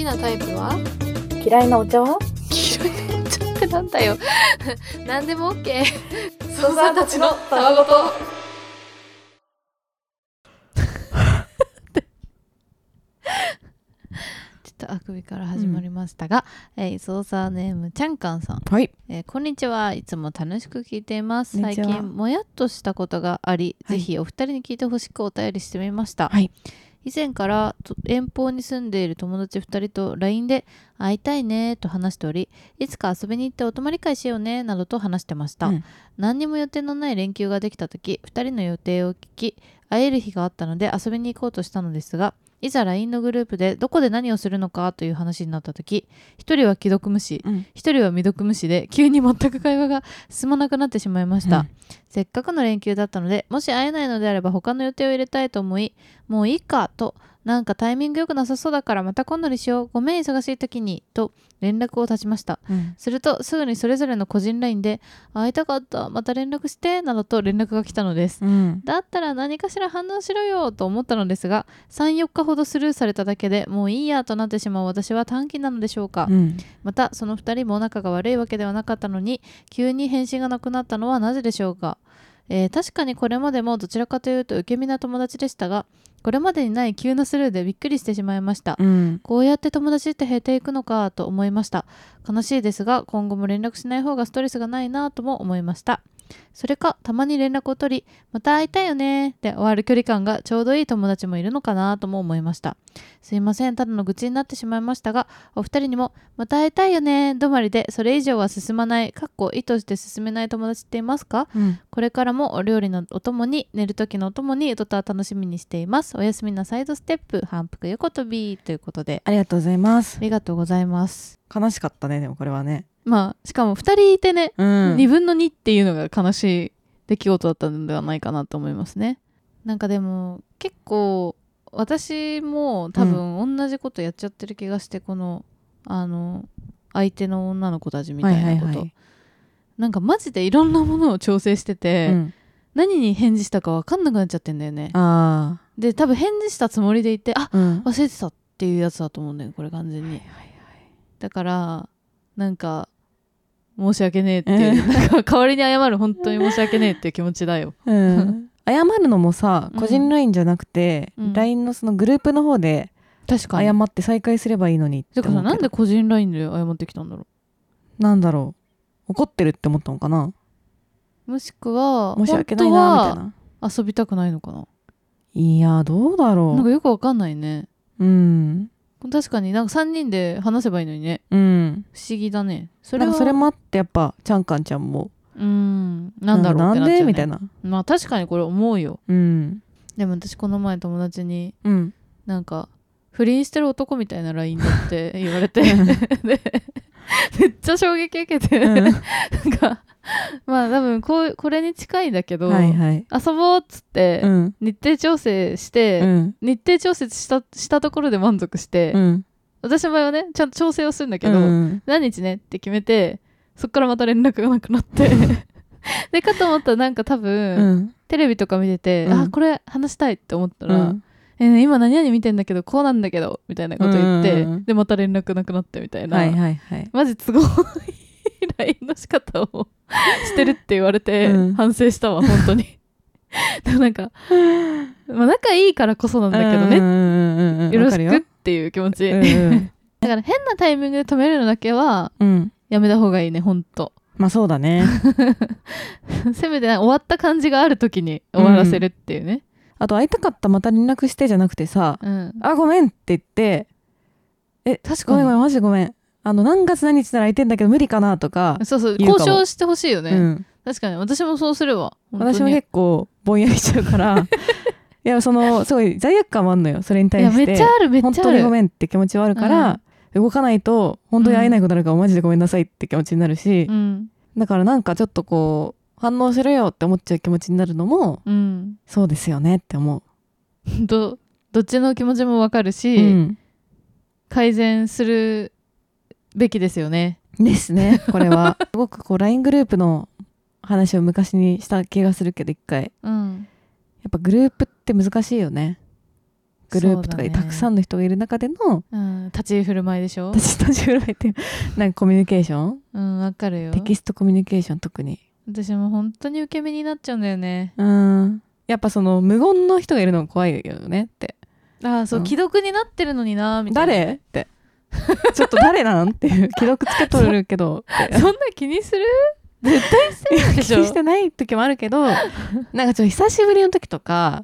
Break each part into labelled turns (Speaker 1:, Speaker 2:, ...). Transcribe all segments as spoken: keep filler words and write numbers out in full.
Speaker 1: きなタイプは？
Speaker 2: 嫌いなお茶は？
Speaker 1: 嫌いなお茶ってなんだよ何でも OK
Speaker 2: ソさんたちのたわごと
Speaker 1: ちょっとあくびから始まりましたが、うん、えー、ソーサーネームちゃんかんさん、
Speaker 2: はい、
Speaker 1: えー、こんにちは。いつも楽しく聞いています。最
Speaker 2: こんにちは。
Speaker 1: 近もやっとしたことがあり、
Speaker 2: はい、
Speaker 1: ぜひお二人に聞いてほしくお便りしてみました、
Speaker 2: はい、
Speaker 1: 以前から遠方に住んでいる友達ふたりと ライン で会いたいねと話しており、いつか遊びに行ってお泊まり会しようねなどと話してました、うん、何にも予定のない連休ができた時、ふたりの予定を聞き、会える日があったので遊びに行こうとしたのですが、いざ ライン のグループでどこで何をするのかという話になった時、一人は既読無視、一、うん、人は未読無視で急に全く会話が進まなくなってしまいました、うん、せっかくの連休だったので、もし会えないのであれば他の予定を入れたいと思い、もういいかと、なんかタイミング良くなさそうだからまた今度にしよう、ごめん忙しい時にと連絡を絶ちました、うん、するとすぐにそれぞれの個人 ライン で会いたかった、また連絡してなどと連絡が来たのです、うん、だったら何かしら反応しろよと思ったのですが、 さんよっかほどスルーされただけでもういいやとなってしまう私は短気なのでしょうか、うん、またそのふたりも仲が悪いわけではなかったのに急に返信がなくなったのはなぜでしょうか。えー、確かにこれまでもどちらかというと受け身な友達でしたが、これまでにない急なスルーでびっくりしてしまいました、うん、こうやって友達って減っていくのかと思いました。悲しいですが今後も連絡しない方がストレスがないなとも思いました。それかたまに連絡を取り、また会いたいよねで終わる距離感がちょうどいい友達もいるのかなとも思いました。すいません、ただの愚痴になってしまいましたが、お二人にもまた会いたいよね止まりでそれ以上は進まない、かっこ意図して進めない友達っていますか、うん、これからもお料理のお供に寝る時のお供にとた楽しみにしています。おやすみなサイドステップ反復横跳びということで、
Speaker 2: ありがとうございます。
Speaker 1: ありがとうございます。
Speaker 2: 悲しかったね。でもこれはね、
Speaker 1: まあしかもふたりいてね、うん、にぶんのにっていうのが悲しい出来事だったのではないかなと思いますね。なんかでも結構私も多分同じことやっちゃってる気がして、うん、このあの相手の女の子たちみたいなこと、はいはいはい、なんかマジでいろんなものを調整してて、うん、何に返事したか分かんなくなっちゃってんだよね。あで多分返事したつもりでいて、あ、うん、忘れてたっていうやつだと思うんだよこれ完全に、はいはいはい、だからなんか申し訳ねえっていう、えー、なんか代わりに謝る、本当に申し訳ねえっていう気持ちだよ、うん、
Speaker 2: 謝るのもさ個人 ライン じゃなくて、うん、ライン のそのグループの方で謝って再開すればいいのにって思うけど。だから
Speaker 1: なんで個人 ライン で謝ってきたんだろ
Speaker 2: う。なんだろう、怒ってるって思ったのかな。
Speaker 1: もしくは
Speaker 2: 申し訳ないなみたいな、
Speaker 1: 遊びたくないのかな。
Speaker 2: いやどうだろう、
Speaker 1: なんかよくわかんないね。
Speaker 2: うん、
Speaker 1: 確かになんかさんにんで話せばいいのにね、うん、不思議だね。
Speaker 2: それはなんかそれもあってやっぱちゃんかんちゃんも
Speaker 1: うんなんだろうってなっちゃう、ね、
Speaker 2: なんでみたいな。
Speaker 1: まあ確かにこれ思うよ、うん、でも私この前友達に、うん、なんか不倫してる男みたいな ライン だって言われてでめっちゃ衝撃受けて、うん、なんかまあ多分こうこれに近いんだけど、はいはい、遊ぼうっつって、うん、日程調整して、うん、日程調整した、したところで満足して、うん、私の場合はねちゃんと調整をするんだけど、うん、何日ねって決めてそっからまた連絡がなくなってでかと思ったらなんか多分、うん、テレビとか見てて、うん、あこれ話したいって思ったら、うんえー、今何々見てんだけどこうなんだけどみたいなこと言って、うんうんうん、でまた連絡なくなってみたいな、はいはいはい、マジ都合いい ライン の仕方をしてるって言われて、うん、反省したわ本当にでもなんか、まあ、仲いいからこそなんだけどね、うんうんうん、よろしくっていう気持ち、うんうん、だから変なタイミングで止めるのだけは、うん、やめた方がいいねほんと。
Speaker 2: まあそうだね
Speaker 1: せめて終わった感じがある時に終わらせるっていうね、うん、
Speaker 2: あと会いたかったまた連絡してじゃなくてさ、うん、あごめんって言ってえ確かにごめんごめんマジごめんあの何月何日なら空いてんだけど無理かなとか
Speaker 1: そうそう交渉してほしいよね、うん、確かに私もそうするわ。
Speaker 2: 私も結構ぼんやりしちゃうからいやそのすごい罪悪感もあるのよそれに対して。いやめっちゃあるめっちゃある本当にごめんって気持ちはあるから、うん、動かないと本当に会えないことになるから、うん、マジでごめんなさいって気持ちになるし、うん、だからなんかちょっとこう反応しろよって思っちゃう気持ちになるのも、うん、そうですよねって思う。
Speaker 1: ど, どっちの気持ちもわかるし、うん、改善するべきですよね
Speaker 2: ですねこれはすごくこう ライン グループの話を昔にした気がするけど一回、うん、やっぱグループって難しいよね。 グループとかでたくさんの人がいる中での、
Speaker 1: うん、立ち振る舞いでしょ。
Speaker 2: 立ち立ち振る舞いってなんかコミュニケーション、
Speaker 1: うんわかるよ。
Speaker 2: テキストコミュニケーション特に
Speaker 1: 私も本当に受け身になっちゃうんだよね。
Speaker 2: うんやっぱその無言の人がいるのが怖いよねって。
Speaker 1: ああそう、うん、既読になってるのになみたいな。
Speaker 2: 誰ってちょっと誰なんっていう既読つけとるけど
Speaker 1: そんな気にする絶対してないでしょ。
Speaker 2: 気にしてない時もあるけどなんかちょっと久しぶりの時とか、
Speaker 1: うん、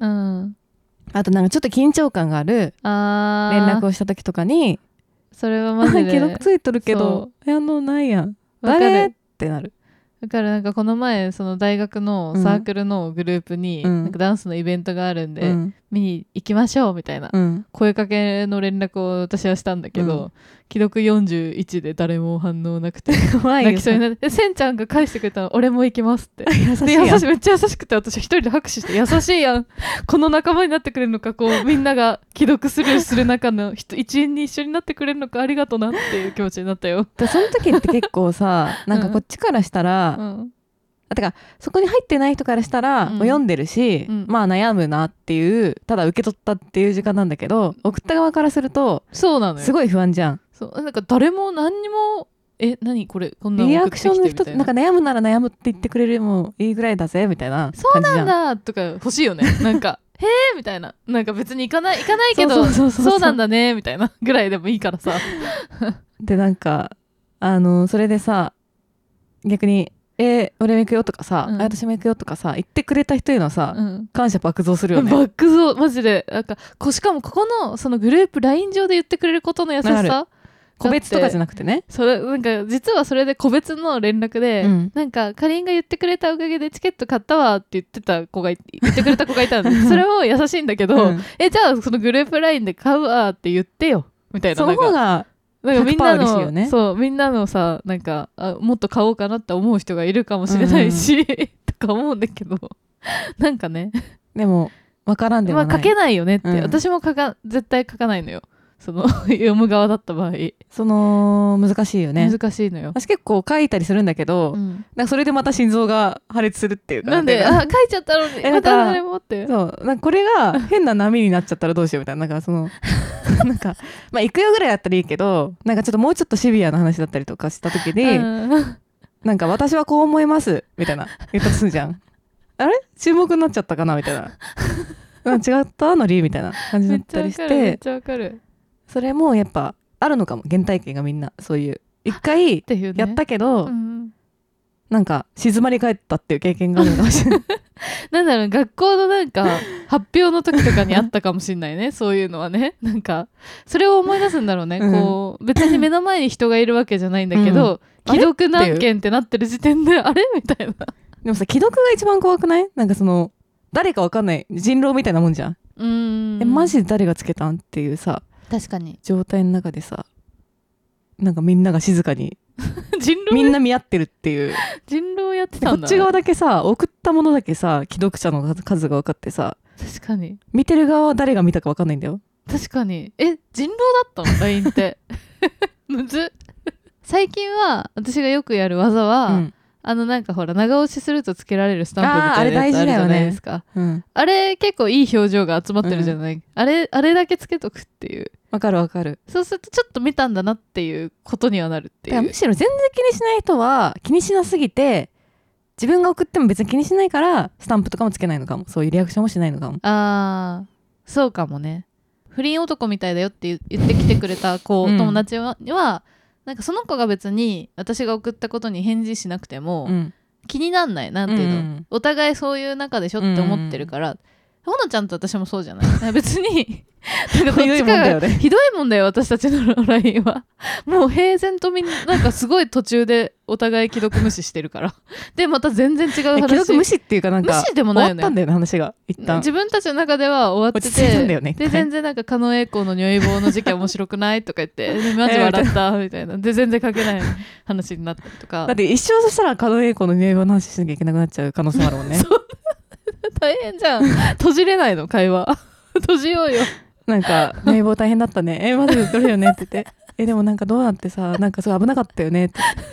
Speaker 2: あとなんかちょっと緊張感がある連絡をした時とかに
Speaker 1: それはマジで
Speaker 2: 既読ついとるけど反応ないやん誰ってなる。
Speaker 1: だからなんかこの前その大学のサークルのグループになんかダンスのイベントがあるんで、うん、見に行きましょうみたいな声かけの連絡を私はしたんだけど、うん、既読よんじゅういちで誰も反応なくて泣きそうになってせんちゃんが返してくれたの俺も行きますって優しいやん。優しいめっちゃ優しくて私一人で拍手して優しいやんこの仲間になってくれるのかこうみんなが既読スルーする中の一員に一緒になってくれるのかありがとうなっていう気持ちになったよ。
Speaker 2: その時って結構さなんかこっちからしたら、うんうんあてかそこに入ってない人からしたら、うん、もう読んでるし、うん、まあ悩むなっていうただ受け取ったっていう時間なんだけど送った側からすると
Speaker 1: そうなのよ
Speaker 2: すごい不安じゃん。
Speaker 1: そうなんか誰も何にもえ何これこんなの
Speaker 2: リアクションの人なんか悩むなら悩むって言ってくれるもいいぐらいだぜみたいな感じじゃん。
Speaker 1: そうなんだとか欲しいよねなんかへーみたいななんか別に行かない行かないけどそうなんだねみたいなぐらいでもいいからさ
Speaker 2: でなんかあのそれでさ逆にえー、俺も行くよとかさ、うん、私も行くよとかさ言ってくれた人へのさ、うん、感謝爆増するよね。
Speaker 1: 爆増マジでなんかこしかもここのそのグループ ライン 上で言ってくれることの優しさ
Speaker 2: 個別とかじゃなくてね
Speaker 1: それなんか実はそれで個別の連絡で、うん、なんかかりんが言ってくれたおかげでチケット買ったわって言ってた子が言ってくれた子がいたんでそれも優しいんだけど、うん、えじゃあそのグループ ライン で買うわって言ってよみたいな。
Speaker 2: その方が
Speaker 1: なんかみんなの、ね、そうみんなのさなんかあもっと買おうかなって思う人がいるかもしれないし、うん、とか思うんだけどなんかね
Speaker 2: でも分からんでもない、
Speaker 1: まあ、書けないよねって、うん、私も書か絶対書かないのよその読む側だった場合。
Speaker 2: その難しいよね。
Speaker 1: 難しいのよ。
Speaker 2: 私結構書いたりするんだけど、うん、なんかそれでまた心臓が破裂するっていうか
Speaker 1: なんであ書いちゃったのにまた誰もって
Speaker 2: そうなんかこれが変な波になっちゃったらどうしようみたいななんかそのなんかまあ行くよぐらいだったらいいけどなんかちょっともうちょっとシビアな話だったりとかした時に、うん、なんか私はこう思いますみたいな言ったとするじゃんあれ注目になっちゃったかなみたいな違ったのりみたいな感じになったりして
Speaker 1: めっちゃわかるめっちゃわかる。
Speaker 2: それもやっぱあるのかも原体験がみんなそういう一回やったけど、ねうん、なんか静まり返ったっていう経験があるのかもしれない
Speaker 1: なんだろう学校のなんか発表の時とかにあったかもしれないねそういうのはねなんかそれを思い出すんだろうね、うん、こう別に目の前に人がいるわけじゃないんだけど、うん、既読何件ってなってる時点であれみたいな。
Speaker 2: でもさ既読が一番怖くない？なんかその誰かわかんない人狼みたいなもんじゃん。うーんえマジで誰がつけたんっていうさ
Speaker 1: 確かに
Speaker 2: 状態の中でさなんかみんなが静かに人狼みんな見合ってるっていう
Speaker 1: 人狼やってたんだ。
Speaker 2: こっち側だけさ送ったものだけさ既読者の数が分かってさ
Speaker 1: 確かに
Speaker 2: 見てる側は誰が見たか分かんないんだよ。
Speaker 1: 確かにえ人狼だったの ライン ってむず最近は私がよくやる技は、うんあのなんかほら長押しするとつけられるスタンプみたいなやつあるじゃないですか。 あ, ねうん、あれ結構いい表情が集まってるじゃない、うん、あれあれだけつけとくっていう。
Speaker 2: わかるわかる。
Speaker 1: そうするとちょっと見たんだなっていうことにはなるっていう。
Speaker 2: むしろ全然気にしない人は気にしなすぎて自分が送っても別に気にしないからスタンプとかもつけないのかも。そういうリアクションもしないのかも。
Speaker 1: あーそうかもね。不倫男みたいだよって言ってきてくれた子、うん、友達はなんかその子が別に私が送ったことに返事しなくても、うん気になんないなんていうの、うん、お互いそういう仲でしょって思ってるから、うん、ほのちゃんと私もそうじゃない別になんかどっちかがひどいもんだよ私たちの ライン はもう平然とみんななんかすごい途中でお互い既読無視してるからでまた全然違う話。
Speaker 2: 既読無視っていうかなんか
Speaker 1: 無視でもないよね。
Speaker 2: 終わったんだよね話が一旦
Speaker 1: 自分たちの中では終わってて
Speaker 2: んだよ、ね、
Speaker 1: で全然なんか狩野英孝の如意棒の事件面白くないとか言ってマジ笑ったみたいなで全然書けない話になったりとか。
Speaker 2: だって一生そしたら狩野英孝の如意棒の話しなきゃいけなくなっちゃう可能性もあるもんね
Speaker 1: 大変じゃん閉じれないの会話閉じようよ。
Speaker 2: なんか如意棒大変だったねえまずどれよねって言ってえでもなんかどうなってさなんかすごい危なかったよねって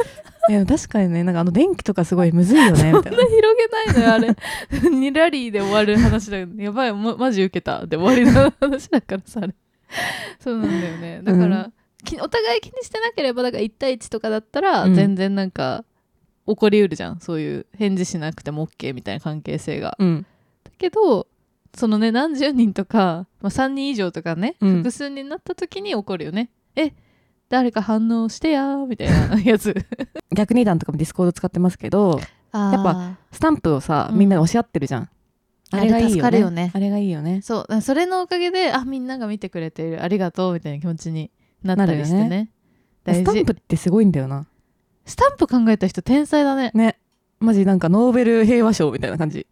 Speaker 2: いや確かにね、なんかあの電気とかすごいむずいよねみたいな。
Speaker 1: そんな広げないのよあれにラリーで終わる話だけどやばい、ま、マジ受けたで終わりの話だからさあれそうなんだよね。だから、うん、きお互い気にしてなければだからいち対いちとかだったら、うん、全然なんか起こりうるじゃん、そういう返事しなくても OK みたいな関係性が、うん、だけどそのね何十人とか、まあ、さんにん以上とかね、うん、複数になった時に起こるよね。え誰か反応してやみたいなやつ
Speaker 2: 逆に団とかもディスコード使ってますけど、やっぱスタンプをさ、うん、みんなで押し合ってるじゃん。あれがいいよね。助かるよね。あれがいいよね。
Speaker 1: そうそれのおかげであみんなが見てくれているありがとうみたいな気持ちになったりして ね, ね
Speaker 2: スタンプってすごいんだよな。
Speaker 1: スタンプ考えた人天才だね。
Speaker 2: ねマジなんかノーベル平和賞みたいな感じ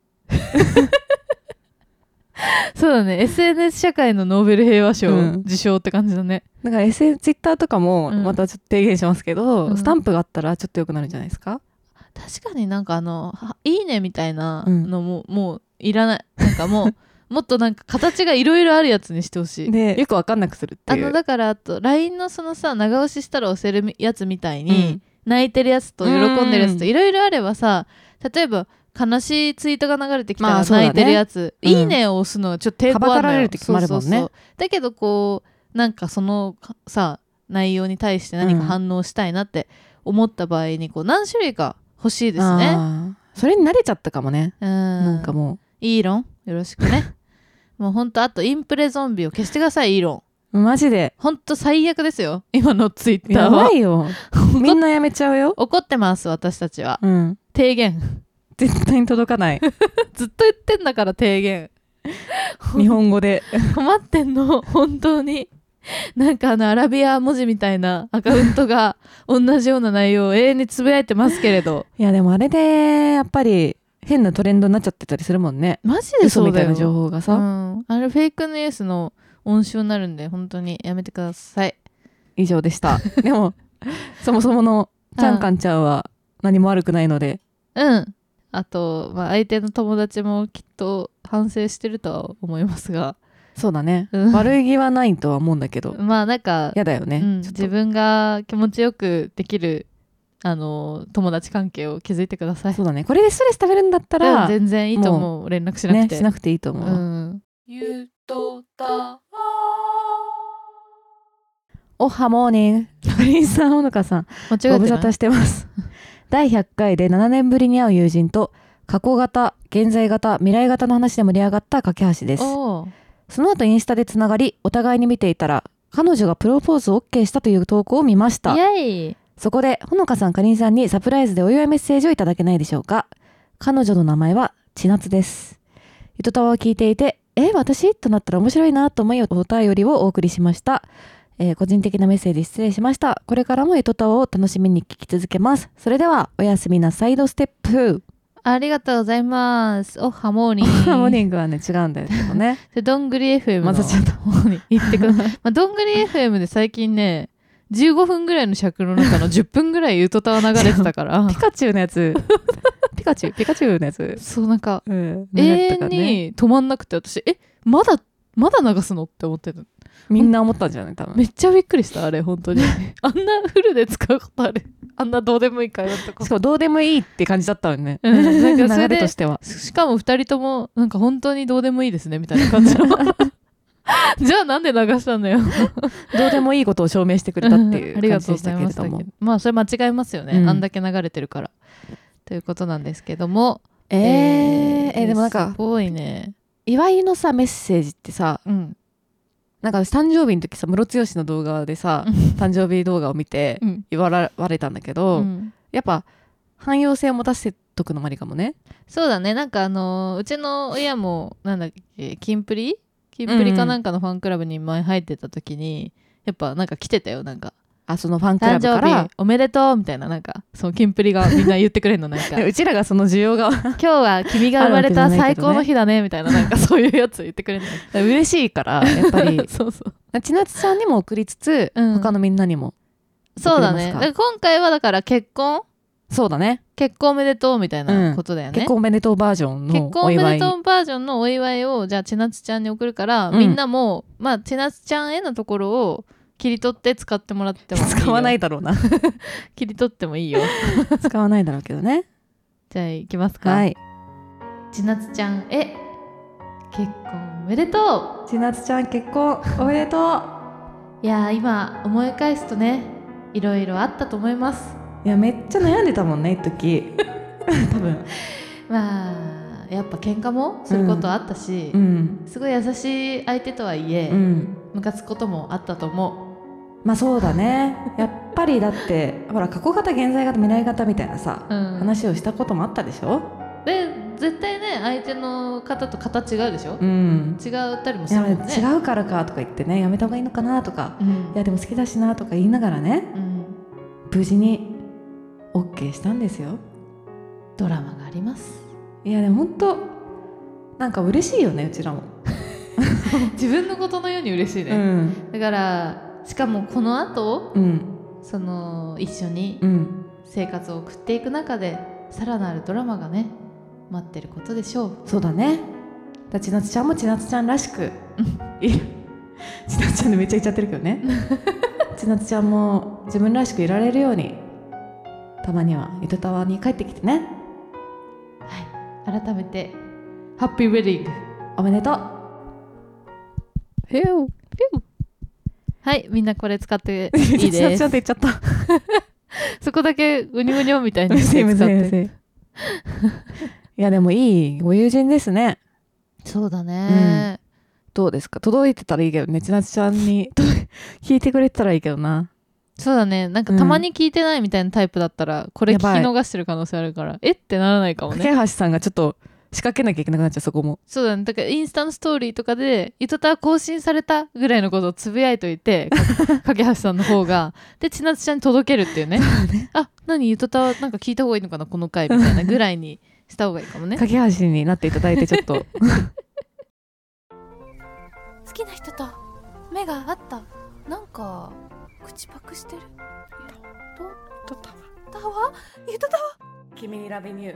Speaker 1: そうだね エスエヌエス 社会のノーベル平和賞、うん、受賞って感じだね。
Speaker 2: だから エスエヌ ツイッターとかもまたちょっと提言しますけど、うん、スタンプがあったらちょっと良くなるんじゃないですか。
Speaker 1: 確かになんかあのいいねみたいなのも、うん、もういらない。なんかもうもっとなんか形がいろいろあるやつにしてほしい。
Speaker 2: でよくわかんなくするっていう。
Speaker 1: あのだからあと ライン のそのさ長押ししたら押せるやつみたいに、うん、泣いてるやつと喜んでるやつといろいろあればさ、例えば悲しいツイートが流れてきたら泣いてるやつ、まあね、いいねを押すのはちょっと抵抗あるのよ。はばかられる時もあるもんね。そうそうそう。だけどこうなんかそのさ内容に対して何か反応したいなって思った場合にこう何種類か欲しいですね。
Speaker 2: あそれに慣れちゃったかもね。うんなんかもう
Speaker 1: イーロンよろしくねもうほんとあとインプレゾンビを消してくださいイーロ
Speaker 2: ン。マジで
Speaker 1: ほんと最悪ですよ今のツイッターは。
Speaker 2: やばいよみんなやめちゃうよ。
Speaker 1: 怒ってます私たちは、うん、提言
Speaker 2: 絶対に届かない
Speaker 1: ずっと言ってんだから提言
Speaker 2: 日本語で
Speaker 1: 困ってんの本当に。なんかあのアラビア文字みたいなアカウントが同じような内容を永遠につぶやいてますけれど
Speaker 2: いやでもあれでやっぱり変なトレンドになっちゃってたりするもんね。
Speaker 1: マジでそうだよ。嘘みたい
Speaker 2: な情報がさ、うん、
Speaker 1: あれフェイクニュースの温床になるんで本当にやめてください。
Speaker 2: 以上でしたでもそもそものちゃんかんちゃんは何も悪くないので
Speaker 1: うんあと、まあ、相手の友達もきっと反省してるとは思いますが
Speaker 2: そうだね、うん、悪い気はないとは思うんだけど
Speaker 1: まあなんか
Speaker 2: やだよね、
Speaker 1: うん、自分が気持ちよくできるあの友達関係を築いてください。
Speaker 2: そうだねこれでストレス食べるんだったら、
Speaker 1: うん、全然いいと思う。連絡しなくて、
Speaker 2: ね、しなくていいと思う、うん、
Speaker 1: ゆとた
Speaker 2: おはモーニングプリンさんほのかさんご無沙汰してますだいひゃっかいでななねんぶりに会う友人と過去型現在型未来型の話で盛り上がった架け橋です。その後インスタでつながりお互いに見ていたら彼女がプロポーズを OK したという投稿を見ました。
Speaker 1: イエイ。
Speaker 2: そこでほのかさんかりんさんにサプライズでお祝いメッセージをいただけないでしょうか。彼女の名前はちなつです。ゆとたわを聞いていてえ私となったら面白いなと思いお便りをお送りしました。えー、個人的なメッセージ失礼しました。これからもゆとたわを楽しみに聞き続けます。それではおやすみなサイドステップ。
Speaker 1: ありがとうございます。おハモーニング。
Speaker 2: ハモーニングはね違うんだけどね
Speaker 1: どんぐり エフエム の
Speaker 2: 混ざっちゃった
Speaker 1: 方に行ってくださいまあどんぐり エフエム で最近ねじゅうごふんぐらいの尺の中のじゅっぷんぐらいゆとたわ流れてたから
Speaker 2: ピカチュウのやつピカチュウピカチュウのやつ
Speaker 1: そうなんか、うん、永遠に止まんなくて私えまだまだ流すのって思ってた。
Speaker 2: みんな思ったんじゃない多分。
Speaker 1: めっちゃびっくりしたあれ本当にあんなフルで使うことあるあんなどうでもいい会話とか
Speaker 2: しかもどうでもいいって感じだったよね、うん、なんか流れとしては
Speaker 1: しかもふたりともなんか本当にどうでもいいですねみたいな感じのじゃあなんで流したんだよ
Speaker 2: どうでもいいことを証明してくれたっていう感じでしたけれども
Speaker 1: まあそれ間違いますよね、うん、あんだけ流れてるからということなんですけども
Speaker 2: えー、えー、えー、でもなんか
Speaker 1: すごいね
Speaker 2: 祝いのさメッセージってさ、うんなんか私誕生日の時さムロツヨシの動画でさ誕生日動画を見て言われたんだけど、うん、やっぱ汎用性を持たせとくのもありかもね。
Speaker 1: そうだねなんかあのー、うちの親もなんだっけキンプリキンプリかなんかのファンクラブに前入ってた時に、うん、やっぱなんか来てたよなんか
Speaker 2: あそのファンクラブから
Speaker 1: 誕生日おめでとうみたいななんかそのキンプリがみんな言ってくれるのなんか
Speaker 2: うちらがその需要が
Speaker 1: 今日は君が生まれた最高の日だねみたいななんかそういうやつ言ってくれるの
Speaker 2: 嬉しいからやっぱり
Speaker 1: そうそう
Speaker 2: ちなつさんにも送りつつ、うん、他のみんなにも
Speaker 1: そうだねだ今回はだから結婚
Speaker 2: そうだね
Speaker 1: 結婚おめでとうみたいなことだよね、
Speaker 2: うん、結婚おめでとうバージョンのお祝い
Speaker 1: 結婚おめでとうバージョンのお祝いをじゃあちなつちゃんに送るから、うん、みんなもまあちなつちゃんへのところを切り取って使ってもらってもいいよ。
Speaker 2: 使わないだろうな
Speaker 1: 切り取ってもいいよ
Speaker 2: 使わないだろうけどね。
Speaker 1: じゃあいきますか。
Speaker 2: はい。
Speaker 1: ちなつちゃんへ結婚おめでと
Speaker 2: う。ちなつちゃん結婚おめでとう。
Speaker 1: いや今思い返すとね、いろいろあったと思います。
Speaker 2: いやめっちゃ悩んでたもんね一時多分
Speaker 1: まあやっぱ喧嘩もすることあったし、うん、すごい優しい相手とはいえ、うん、ムカつくこともあったと思
Speaker 2: う。まあそうだねやっぱりだってほら過去型現在型未来型みたいなさ、うん、話をしたこともあったでしょ。
Speaker 1: で絶対ね相手の方と形違うでしょ、うん、違ったりもするもんね。
Speaker 2: 違うからかとか言ってねやめた方がいいのかなとか、うん、いやでも好きだしなとか言いながらね、うん、無事に OK したんですよ。
Speaker 1: ドラマがあります。
Speaker 2: いやでも本当なんか嬉しいよねうちらも
Speaker 1: 自分のことのように嬉しいね、うん、だからしかもこの後、うん、その一緒に生活を送っていく中でさらなるドラマがね待ってることでしょう。
Speaker 2: そうだね。だちなつちゃんもちなつちゃんらしくいるちなつちゃんでめっちゃ言っちゃってるけどねちなつちゃんも自分らしくいられるようにたまには糸タワーに帰ってきてね。
Speaker 1: はい、改めてハッピーウェディング
Speaker 2: おめでとう。
Speaker 1: ヒューヒュー。はい、みんなこれ使っていいです。
Speaker 2: ちゃんと言っちゃった
Speaker 1: そこだけうにゅうにょみたいにして使って
Speaker 2: いやでもいいご友人ですね。
Speaker 1: そうだね、うん、
Speaker 2: どうですか。届いてたらいいけどね。ちなつちゃんに聞いてくれてたらいいけどな。
Speaker 1: そうだね。なんかたまに聞いてないみたいなタイプだったら、うん、これ聞き逃してる可能性あるからえってならないかもね。
Speaker 2: 架橋さんがちょっと仕掛けなきゃいけなくなっちゃう。そこも
Speaker 1: そうだね。だからインスタのストーリーとかでゆとたわ更新されたぐらいのことをつぶやいといて架橋さんの方がでちなつちゃんに届けるっていうねねあ何ゆとたわなんか聞いた方がいいのかなこの回みたいなぐらいにした方がいいかもね。
Speaker 2: 架橋になっていただいてちょっと
Speaker 1: 好きな人と目が合った。なんか口パクしてる。
Speaker 2: ととたわ
Speaker 1: たわゆとたわ
Speaker 2: 君にラビニュー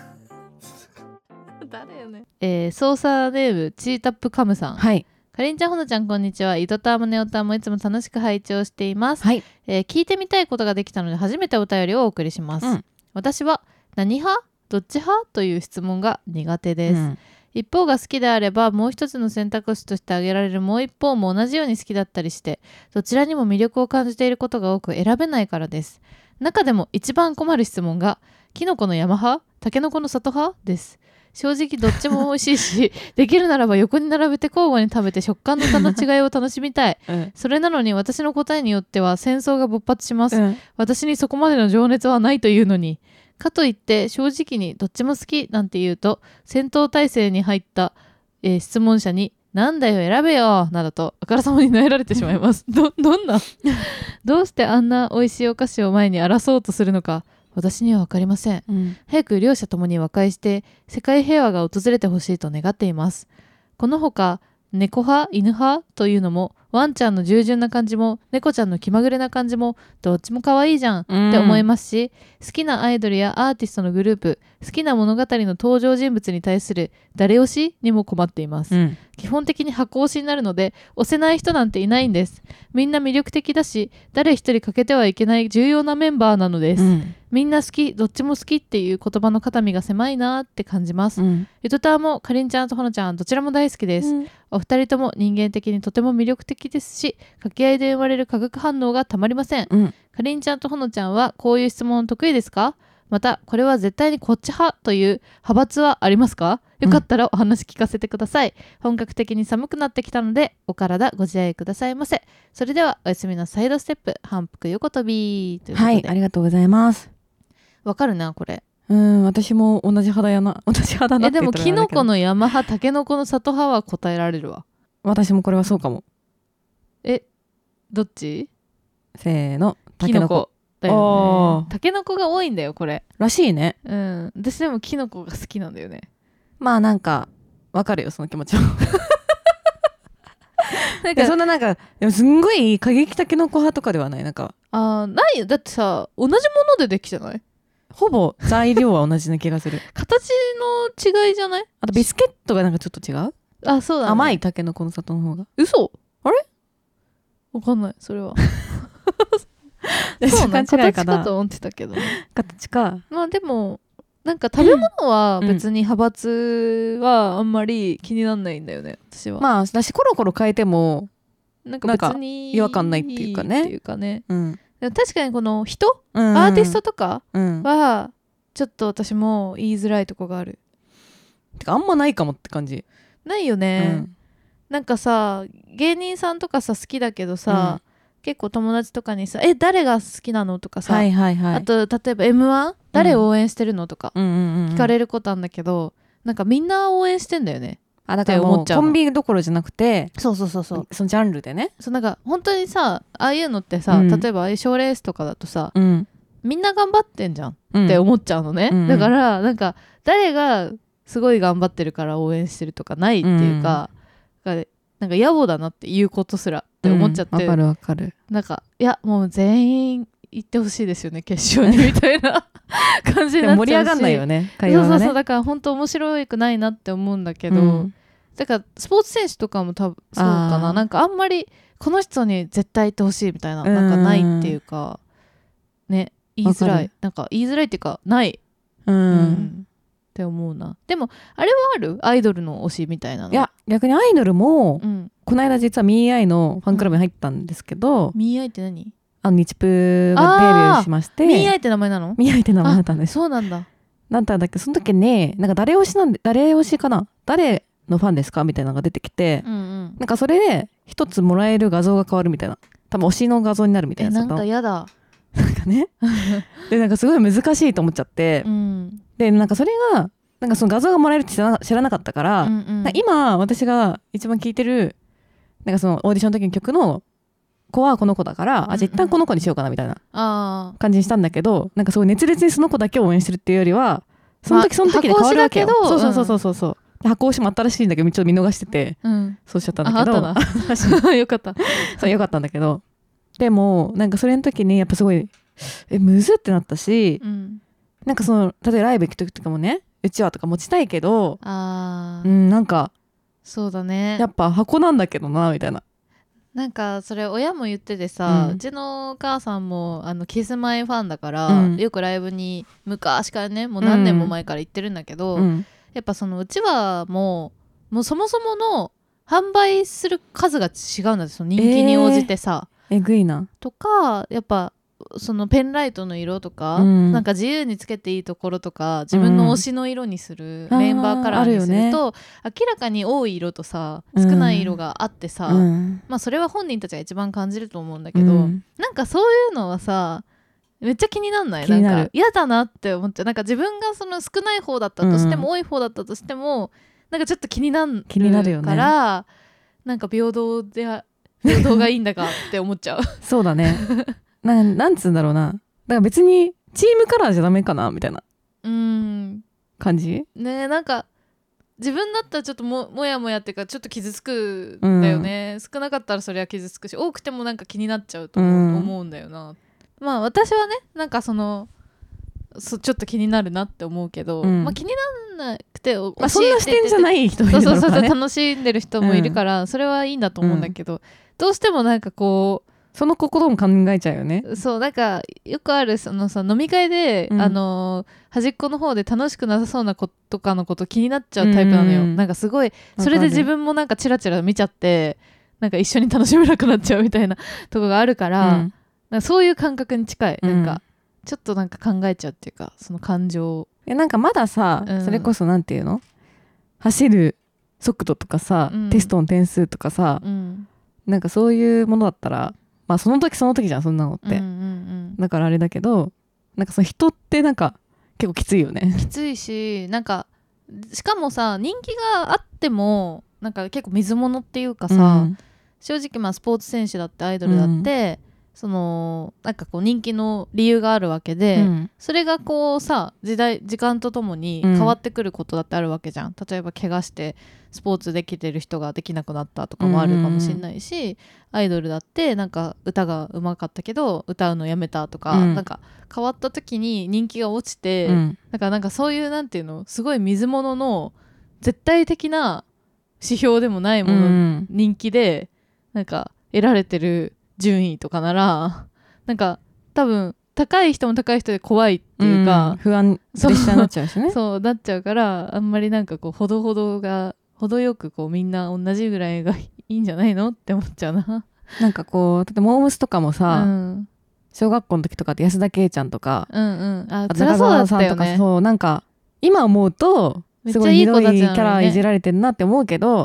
Speaker 1: 誰よね。えー、操作ネームチータップカムさん。
Speaker 2: はい。
Speaker 1: かりんちゃんほのちゃんこんにちは。ゆとたわもねおたわもいつも楽しく拝聴しています。
Speaker 2: はい。
Speaker 1: えー、聞いてみたいことができたので初めてお便りをお送りします。うん、私は何派どっち派という質問が苦手です。うん、一方が好きであればもう一つの選択肢として挙げられるもう一方も同じように好きだったりしてどちらにも魅力を感じていることが多く選べないからです。中でも一番困る質問がキノコの山派タケノコの里派です。正直どっちも美味しいしできるならば横に並べて交互に食べて食感の差の違いを楽しみたい、うん、それなのに私の答えによっては戦争が勃発します、うん、私にそこまでの情熱はないというのにかといって正直にどっちも好きなんて言うと戦闘態勢に入った、えー、質問者になんだよ選べよなどとあからさまに投げられてしまいますど, どんなどうしてあんな美味しいお菓子を前に争おうとするのか私には分かりません、うん、早く両者ともに和解して世界平和が訪れてほしいと願っています。このほか猫派犬派というのもワンちゃんの従順な感じも猫ちゃんの気まぐれな感じもどっちも可愛いじゃんって思いますし、うん、好きなアイドルやアーティストのグループ好きな物語の登場人物に対する誰推しにも困っています、うん、基本的に箱推しになるので推せない人なんていないんです。みんな魅力的だし誰一人欠けてはいけない重要なメンバーなのです、うん、みんな好きどっちも好きっていう言葉の肩身が狭いなって感じます、うん、ゆとたわもかりんちゃんとほのちゃんどちらも大好きです、うん、お二人とも人間的にとても魅力的ですし掛け合いで生まれる化学反応がたまりません、うん、かりんちゃんとほのちゃんはこういう質問得意ですか。またこれは絶対にこっち派という派閥はありますか。よかったらお話聞かせてください、うん、本格的に寒くなってきたのでお体ご自愛くださいませ。それではおやすみのサイドステップ反復横跳びということで。
Speaker 2: はい、ありがとうございます。
Speaker 1: わかるなこれ。
Speaker 2: うん私も同じ派だやな同じ派だなって言ったらあれだけど。
Speaker 1: えでもキノコの山派タケノコの里派は答えられるわ。
Speaker 2: 私もこれはそうかも。
Speaker 1: えどっち。
Speaker 2: せーの
Speaker 1: タケノコだよね。タケノコが多いんだよこれ
Speaker 2: らしいね。
Speaker 1: うん私でもキノコが好きなんだよね。
Speaker 2: まあなんかわかるよその気持ちはなんかそんななんかでもすんごい過激タケノコ派とかではない。なんか
Speaker 1: あないよだってさ同じものでできてない。
Speaker 2: ほぼ材料は同じな気がする
Speaker 1: 形の違いじゃない。
Speaker 2: あとビスケットがなんかちょっと違う。
Speaker 1: あそうだ、ね、
Speaker 2: 甘いタケノコの里の方が。
Speaker 1: 嘘あれわかんないそれは
Speaker 2: そうなん
Speaker 1: 形かと思ってたけど、ね、
Speaker 2: 形か。
Speaker 1: まあでもなんか食べ物は別に派閥はあんまり気にならないんだよね、私は。
Speaker 2: まあだしコロコロ変えても
Speaker 1: なんか別に
Speaker 2: 違和感ないっていうかね。
Speaker 1: っていうかね、
Speaker 2: うん、
Speaker 1: 確かにこの人、うん、アーティストとかはちょっと私も言いづらいとこがある。
Speaker 2: てかあんまないかもって感じ。
Speaker 1: ないよね、うん、なんかさ芸人さんとかさ好きだけどさ、うん、結構友達とかにさえ誰が好きなのとかさ、
Speaker 2: はいはいはい、
Speaker 1: あと例えば エムワン 誰を応援してるのとか聞かれることあるんだけど、なんかみんな応援してんだよね。
Speaker 2: あだからもうコンビどころじゃなくて、
Speaker 1: そうそうそうそう
Speaker 2: そのジャンルでね、
Speaker 1: そうなんか本当にさああいうのってさ、うん、例えばああいう賞レースとかだとさ、うん、みんな頑張ってんじゃんって思っちゃうのね、うん、だからなんか誰がすごい頑張ってるから応援してるとかないっていうか、うん、なんか野暮だなっていうことすらって思っちゃって、
Speaker 2: わ、うん、かるわかる。
Speaker 1: なんかいやもう全員行ってほしいですよね決勝にみたいな感じになっちゃうし、
Speaker 2: 盛り上がんないよね会話がね。
Speaker 1: そうそうそうだから本当面白くないなって思うんだけど、うん、だからスポーツ選手とかも多分そうかな、なんかあんまりこの人に絶対行ってほしいみたいななんかないっていうかね、言いづらい、なんか言いづらいっていうかない、
Speaker 2: うん、うん、
Speaker 1: って思うな。でもあれはあるアイドルの推しみたいなの。
Speaker 2: いや逆にアイドルも、うん、この間実は ミーアイ のファンクラブに入ったんですけど、うん、
Speaker 1: ミーアイ って何？
Speaker 2: あの日プがデビューしまして。
Speaker 1: ミーアイ って名前なの？
Speaker 2: ミーアイ って名前だったんです。
Speaker 1: そうなんだ。
Speaker 2: なんだっけその時ね、なんか誰推しなんで誰推しかな誰のファンですかみたいなのが出てきて、うんうん、なんかそれで一つもらえる画像が変わるみたいな、多分推しの画像になるみたいな。
Speaker 1: なんかやだ
Speaker 2: なんかねでなんかすごい難しいと思っちゃって、うん、でなんかそれがなんかその画像がもらえるって知ら な, 知らなかったから、うんうん、今私が一番聴いてるなんかそのオーディションの時の曲の子はこの子だから、うんうん、あじゃあ一旦この子にしようかなみたいな感じにしたんだけど、なんかそう熱烈にその子だけを応援してるっていうよりはその時その時で変わるわけよ、まあ、そうそうそうそうそう、うん、箱推しも新しいんだけどちょっと見逃してて、うん、そうしちゃったんだけど、
Speaker 1: ああったなよかった
Speaker 2: そうよかったんだけど、でもなんかそれの時にやっぱすごいえむずってなったし、うん、なんかその例えばライブ行く時とかもねうちわとか持ちたいけど、あ、うん、なんか
Speaker 1: そうだね
Speaker 2: やっぱ箱なんだけどなみたいな。
Speaker 1: なんかそれ親も言っててさ、うん、うちのお母さんもあのキスマイファンだから、うん、よくライブに昔からねもう何年も前から行ってるんだけど、うん、やっぱそのうちわももうそもそもの販売する数が違うんだって、その人気に応じてさ、
Speaker 2: えー、えぐいな
Speaker 1: とかやっぱそのペンライトの色とか、うん、なんか自由につけていいところとか自分の推しの色にする、うん、メンバーカラーにすると、ね、明らかに多い色とさ少ない色があってさ、うん、まあそれは本人たちが一番感じると思うんだけど、うん、なんかそういうのはさめっちゃ気になんない？なんか嫌だなって思っちゃう。なんか自分がその少ない方だったとしても、うん、多い方だったとしてもなんかちょっと気になる
Speaker 2: 気になるよね。
Speaker 1: からなんか平等で平等がいいんだかって思っちゃう
Speaker 2: そうだねな, なんつうんだろうな、だから別にチームカラーじゃダメかなみたいな感じ
Speaker 1: ね。なんか自分だったらちょっと も, もやもやっていうかちょっと傷つくんだよね、うん、少なかったらそれは傷つくし多くてもなんか気になっちゃうと思 う,、うん、思うんだよな。まあ私はねなんかそのそちょっと気になるなって思うけど、うん、まあ、気にならなくて、
Speaker 2: まあ、そんな視点じゃない人もいる
Speaker 1: からね。そうそうそう楽しんでる人もいるから、うん、それはいいんだと思うんだけど、うん、どうしてもなんかこう
Speaker 2: その心も考えちゃうよね。
Speaker 1: そうなんかよくあるそのさ飲み会で、うん、あの端っこの方で楽しくなさそうな子とかのこと気になっちゃうタイプなのよ、うん、なんかすごいそれで自分もなんかチラチラ見ちゃってなんか一緒に楽しめなくなっちゃうみたいなとこがあるから、うん、なんかそういう感覚に近い、うん、なんかちょっとなんか考えちゃうっていうかその感情。
Speaker 2: いやなんかまださ、うん、それこそなんていうの走る速度とかさ、うん、テストの点数とかさ、うん、なんかそういうものだったらまあその時その時じゃんそんなのって、うんうんうん、だからあれだけどなんかその人ってなんか結構きついよね。
Speaker 1: きついしなんかしかもさ人気があってもなんか結構水物っていうかさ、うん、正直まあスポーツ選手だってアイドルだって、うんそのなんかこう人気の理由があるわけで、うん、それがこうさ時代時間とともに変わってくることだってあるわけじゃん、うん、例えば怪我してスポーツできてる人ができなくなったとかもあるかもしれないし、うん、アイドルだってなんか歌が上手かったけど歌うのやめたとか、うん、なんか変わった時に人気が落ちて、うん、だからなんかそういうなんていうのすごい水物の絶対的な指標でもないもの、うん、人気でなんか得られてる順位とかならなんか多分高い人も高い人で怖いっていうか、
Speaker 2: うん、不安プレッシャーになっちゃうしね
Speaker 1: そうなっちゃうから、あんまりなんかこうほどほどが程よくこうみんな同じぐらいがいいんじゃないのって思っちゃうな。
Speaker 2: なんかこうだってモームスとかもさ、
Speaker 1: うん、
Speaker 2: 小学校の時とかって安田圭ちゃんとか、
Speaker 1: うんうん、あ
Speaker 2: あ
Speaker 1: 辛そうだったよね。
Speaker 2: 中澤さんとかそうなんか今思うとすごいひどいキャラいじられてるなって思うけど、
Speaker 1: うん、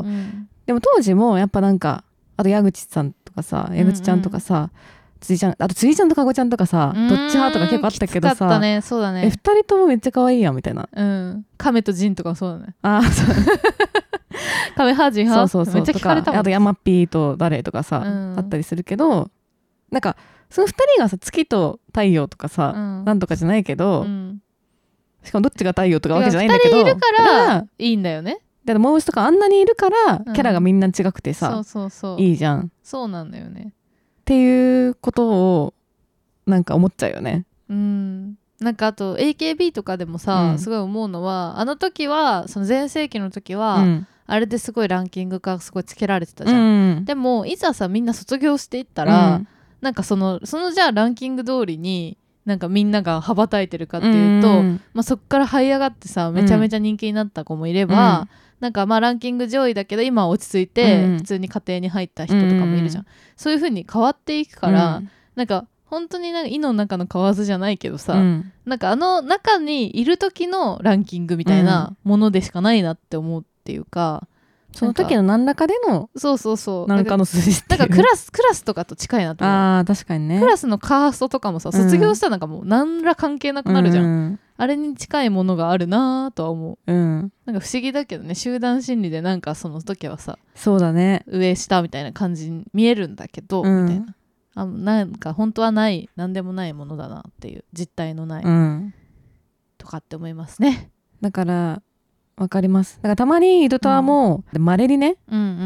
Speaker 2: でも当時もやっぱなんかあと矢口さんとかさ矢口ちゃんとかさ、うんうん、辻ちゃんあと辻ちゃんとかごちゃんとかさどっち派とか結構あったけどさ、きつかったね、
Speaker 1: そうだね、
Speaker 2: えふたりともめっちゃ可愛いやんみたいな、
Speaker 1: うん、亀とジンとかもそうだね。
Speaker 2: あそう
Speaker 1: 亀ハージン派
Speaker 2: そうそうそう
Speaker 1: めっちゃ聞かれたもん。
Speaker 2: あとヤマピーと誰とかさ、うん、あったりするけどなんかそのふたりがさ月と太陽とかさ、うん、なんとかじゃないけど、うん、しかもどっちが太陽とかわけじゃないんだけど
Speaker 1: ふたりいるからいいんだよね。
Speaker 2: だからモームスとかあんなにいるからキャラがみんな違くてさ、
Speaker 1: うん、そうそうそう
Speaker 2: いいじゃん。
Speaker 1: そうなんだよね
Speaker 2: っていうことをなんか思っちゃうよね。
Speaker 1: うんなんかあと エーケービー とかでもさ、うん、すごい思うのはあの時はその全盛期の時は、うん、あれですごいランキングがすごいつけられてたじゃん、うん、でもいざさみんな卒業していったら、うん、なんかそのそのじゃあランキング通りになんかみんなが羽ばたいてるかっていうと、うんまあ、そっから這い上がってさめちゃめちゃ人気になった子もいれば、うん、なんかまあランキング上位だけど今は落ち着いて普通に家庭に入った人とかもいるじゃん、うん、そういう風に変わっていくから、うん、なんか本当になんか井の中の蛙じゃないけどさ、うん、なんかあの中にいる時のランキングみたいなものでしかないなって思うっていうか、
Speaker 2: その時の何らかでの
Speaker 1: そうそうそう
Speaker 2: 何かの数字っていう、
Speaker 1: なんかクラスクラスとかと近いなと思う。
Speaker 2: あー確かにね。
Speaker 1: クラスのカーストとかもさ卒業したらなんかもう何ら関係なくなるじゃん、うん、あれに近いものがあるなとは思う、うん、なんか不思議だけどね、集団心理でなんかその時はさ
Speaker 2: そうだね
Speaker 1: 上下みたいな感じに見えるんだけど、うん、みたいなあなんか本当はない何でもないものだなっていう実体のない、うん、とかって思いますね。
Speaker 2: だからわかります。だからたまにドタワもまれ、うん、にね、
Speaker 1: うんうんうん、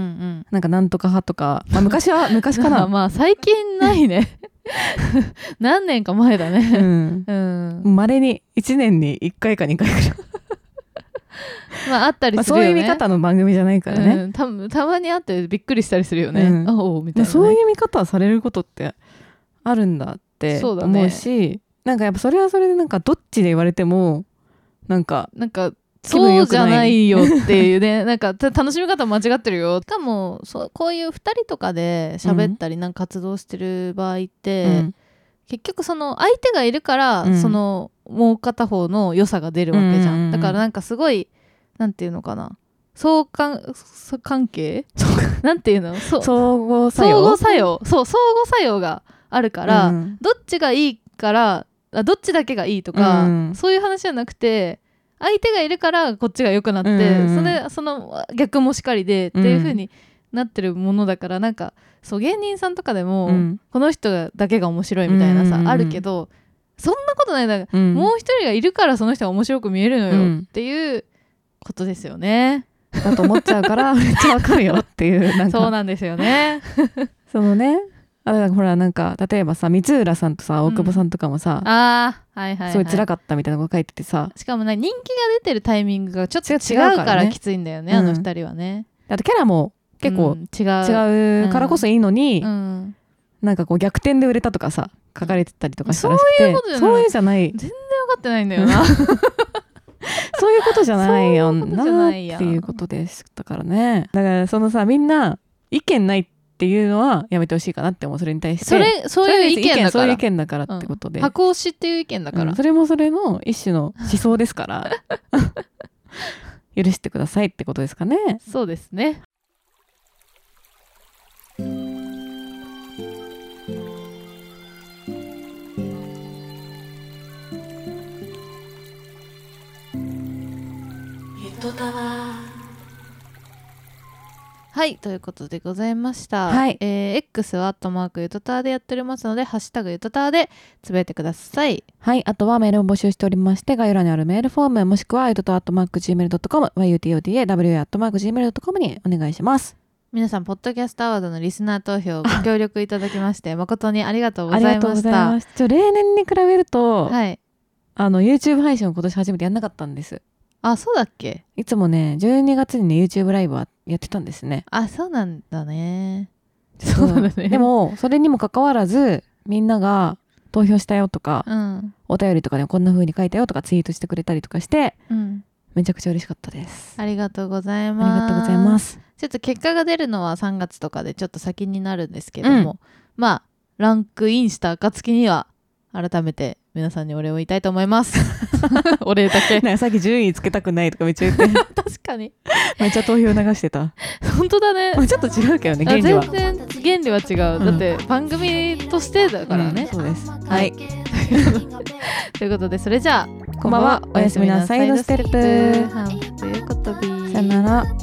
Speaker 2: なんかなんとか派とか、まあ、昔は昔かな
Speaker 1: まあ最近ないね何年か前だね、うん
Speaker 2: うん、まれにいちねんにいっかいかにかいくらい
Speaker 1: まああったりするよね、まあ、
Speaker 2: そういう見方の番組じゃないからね、
Speaker 1: うん、た, たまにあってびっくりしたりするよね、うん、あおみたいな、ね、
Speaker 2: そういう見方されることってあるんだって思うし、ね、なんかやっぱそれはそれでなんかどっちで言われてもなんか
Speaker 1: なんかそうじゃないよっていうねなんか楽しみ方間違ってるよ。しかもそうこういうふたりとかで喋ったりなんか活動してる場合って、うん、結局その相手がいるから、うん、そのもう片方の良さが出るわけじゃん、うんうんうん、だからなんかすごいなんていうのかな相関関係なんていうのそ
Speaker 2: 相互作用
Speaker 1: 相互作用そう相互作用があるから、うん、どっちがいいからどっちだけがいいとか、うん、そういう話じゃなくて相手がいるからこっちが良くなって、うん、それその逆もしかりで、うん、っていう風になってるものだからなんかそう芸人さんとかでも、うん、この人だけが面白いみたいなさ、うん、あるけどそんなことないだ、うん、もう一人がいるからその人が面白く見えるのよ、うん、っていうことですよね。
Speaker 2: だと思っちゃうからめっちゃわかるよっていうなんか
Speaker 1: そうなんですよね
Speaker 2: そのねあだからほらなんか例えばさ光浦さんとさ大久保さんとかもさ、うん、
Speaker 1: あー、はいはいはい、
Speaker 2: すごい辛かったみたいなこと書いててさ、
Speaker 1: しかもね人気が出てるタイミングがちょっと違うからきついんだよね、あの二人はね。
Speaker 2: あとキャラも結構違う、違うからこそいいのに、うん、なんかこう逆転で売れたとかさ書かれてたりとかしたらしくて、そういうことじゃない、そういうじゃない
Speaker 1: 全然分かってないんだよな
Speaker 2: そういうことじゃないよなっていうことでしたからね。だからそのさみんな意見ないっていうのはやめてほしいかなって思う。それに対して
Speaker 1: それそういう意見だから
Speaker 2: そういう意見だからってことで、
Speaker 1: うん、箱推しっていう意見だから、
Speaker 2: うん、それもそれの一種の思想ですから許してくださいってことですかね。
Speaker 1: そうですね。ゆとたわはいということでございました、はいえー、X はアットマークゆとたわでやっておりますのでハッシュタグゆとたわでつぶやいてください。
Speaker 2: はい、あとはメールを募集しておりまして概要欄にあるメールフォームもしくはゆとたわ アットマークジーメールドットコム ユートタワ アットマークジーメールドットコム にお願いします。
Speaker 1: 皆さんポッドキャストアワードのリスナー投票ご協力いただきまして誠にありがとうございました。ありがとうございます。
Speaker 2: ちょ例年に比べると、
Speaker 1: はい、
Speaker 2: あの YouTube 配信を今年初めてやんなかったんです。
Speaker 1: あ、そうだっけ。
Speaker 2: いつもねじゅうにがつにね YouTube ライブはやってたんですね。
Speaker 1: あ、そうなんだね。 そうなんだね。
Speaker 2: でもそれにもかかわらずみんなが投票したよとか、
Speaker 1: うん、
Speaker 2: お便りとかでこんな風に書いたよとかツイートしてくれたりとかして、
Speaker 1: うん、
Speaker 2: めちゃくちゃ嬉しかったです。
Speaker 1: ありがとうございます。
Speaker 2: ありがとうございます。
Speaker 1: ちょっと結果が出るのはさんがつとかでちょっと先になるんですけども、うん、まあランクインした暁には改めて皆さんにお礼を言いたいと思いますお礼だけ
Speaker 2: なんかさっき順位つけたくないとかめっちゃ言って
Speaker 1: 確かに
Speaker 2: めっちゃ投票流してた
Speaker 1: 本当だね。
Speaker 2: ちょっと違うけどね、原理は
Speaker 1: 全然原理は違う、うん、だって番組としてだからね、
Speaker 2: うん、そうです。
Speaker 1: はい、はい、ということでそれじゃあ
Speaker 2: こんばんは、おやすみなさいのステップ
Speaker 1: 反復ということで
Speaker 2: さよなら。